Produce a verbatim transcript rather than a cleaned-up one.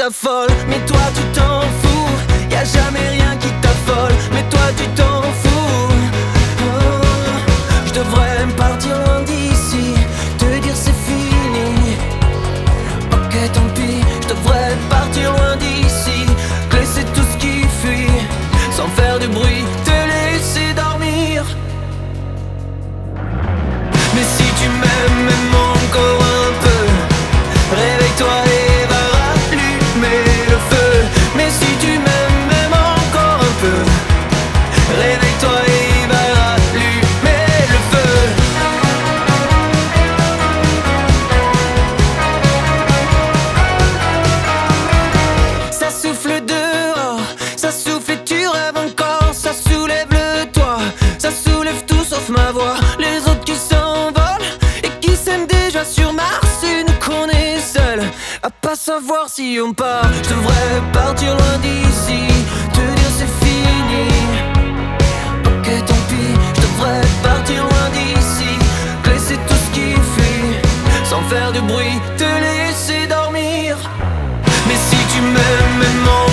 t'affole, mais toi tu t'en fous. Y'a jamais rien qui t'affole, mais toi tu t'en fous. Oh, je devrais partir loin d'ici, te dire c'est fini. Ok tant pis, je devrais partir loin d'ici, te laisser tout ce qui fuit, sans faire du bruit, te laisser dormir. Mais si tu m'aimes, même encore un peu, réveille-toi et va rallumer le feu. Mais si tu m'aimes, même encore un peu, réveille-toi et va rallumer le feu. Ça souffle dehors, ça souffle et tu rêves encore. Ça soulève le toit, ça soulève tout sauf ma voix. Les autres qui s'envolent et qui s'aiment déjà sur Mars, et nous qu'on est seuls à pas savoir si on part. Je devrais partir loin d'ici, te dire c'est fini. Ok tant pis, je devrais partir loin d'ici, te laisser tout ce qui fuit, sans faire de bruit, te laisser dormir. Mais si tu m'aimes, même en